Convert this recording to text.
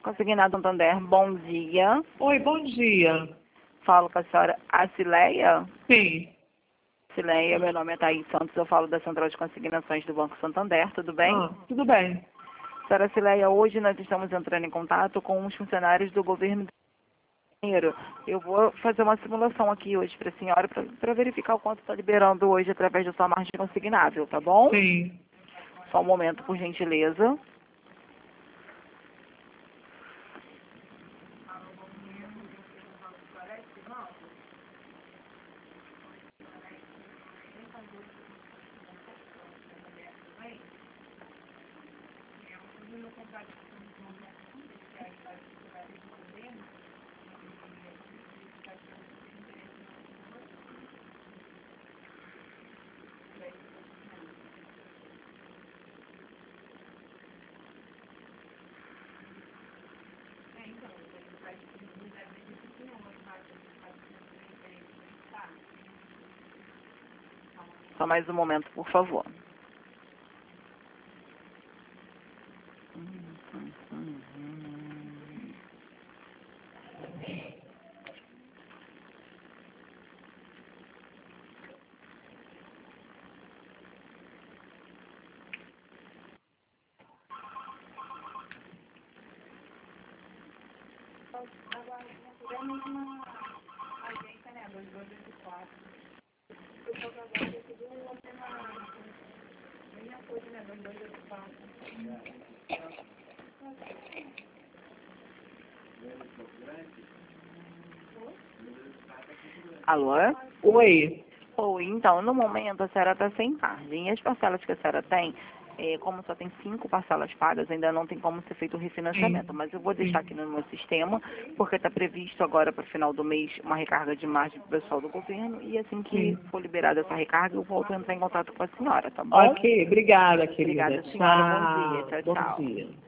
Consignado Santander, bom dia. Oi, bom dia. Falo com a senhora Acileia. Sim. Acileia, meu nome é Thaís Santos, eu falo da Central de Consignações do Banco Santander, tudo bem? Tudo bem. Senhora Acileia, hoje nós estamos entrando em contato com os funcionários do governo do Rio de Janeiro. Eu vou fazer uma simulação aqui hoje para a senhora, para verificar o quanto está liberando hoje através da sua margem consignável, tá bom? Sim. Só um momento, por gentileza. Só mais um momento, por favor. Alô? Oi. Oi, então, no momento a senhora está sem margem. E as parcelas que a senhora tem, como só tem 5 parcelas pagas, ainda não tem como ser feito o refinanciamento. Sim. Mas eu vou deixar aqui no meu sistema, porque está previsto agora para o final do mês uma recarga de margem para o pessoal do governo. E assim que Sim. for liberada essa recarga, eu volto a entrar em contato com a senhora, tá bom? Ok, obrigada, querida. Obrigada, senhora. Bom dia. Tchau. Tchau, Bom tchau. dia.